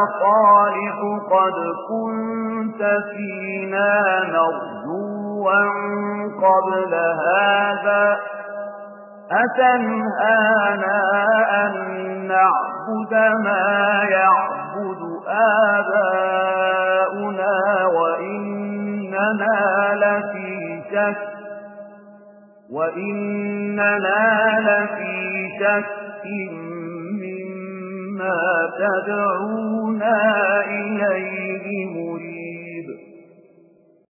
صالح قد كنت فينا مرجوا قبل هذا أتنهانا أن نعبد ما يعبد آباؤنا وإننا لفي شك مما تدعونا إليه مريب.